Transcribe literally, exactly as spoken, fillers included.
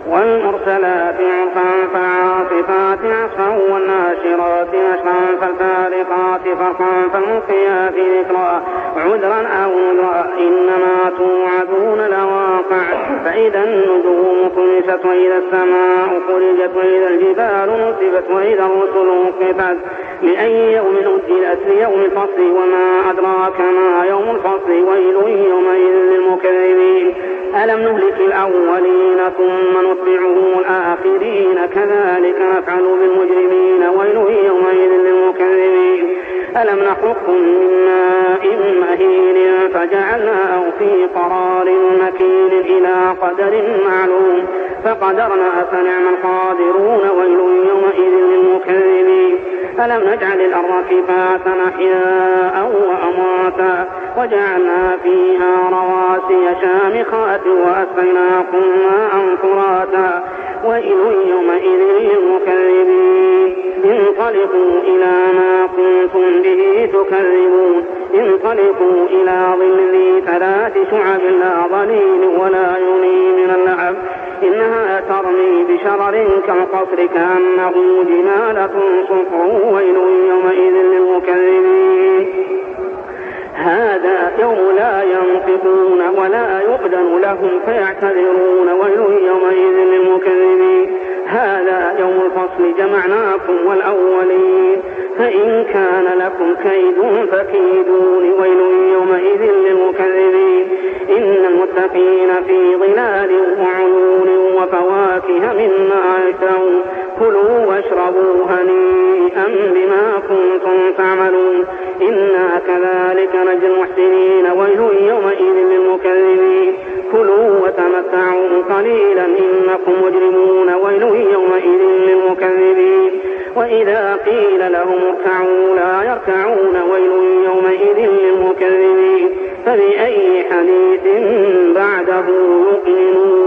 والمرسلات عرفا فالعاصفات عصفا والناشرات نشرا فالفارقات فرقا فالملقيات ذكرا عذرا أو نذرا إنما توعدون لواقع فإذا النجوم طمست وإذا السماء فرجت وإذا الجبال نصبت وإذا الرسل وقفت لأي يوم أجلت ليوم الفصل وما أدراك ما يوم الفصل ويل يومئذ للمكذبين ألم نهلك الأولين ثم نتبعهم الآخرين كذلك نفعل بالمجرمين ويل يومئذ للمكذبين ألم نخلقكم من ماء مهين فجعلناه في قرار مكين إلى قدر معلوم فقدرنا فنعم القادرون ويل يومئذ للمكذبين ألم نجعل الأرض كفاتا أحياء وأمواتا وجعلنا فيها رواسي شامخات وأسقيناكم ماء فراتا ويل يومئذ للمكذبين انطلقوا إلى ما كنتم به تكذبون انطلقوا إلى ظل ذي ثلاث شعب لا ظليل ولا يغني من اللهب إنها ترمي بشرر كالقصر كأنه جمالة صفر ويل يومئذ للمكذبين هذا يوم لا ينطقون ولا يؤذن لهم فيعتذرون ويل يومئذ للمكذبين هذا يوم الفصل جمعناكم والأولين فإن كان لكم كيد فكيدون ويل يومئذ للمكذبين إن المتقين في ظلال وعيون وفواكه مما يشتهون كلوا واشربوا هنيئا بما كنتم تعملون إنا كذلك نجزي المحسنين ويل يومئذ للمكذبين كلوا وتمتعوا قليلا إنكم مجرمون ويل يومئذ للمكذبين وإذا قيل لهم اركعوا لا يركعون ويل يومئذ للمكذبين فبأي حديث بعده يؤمنون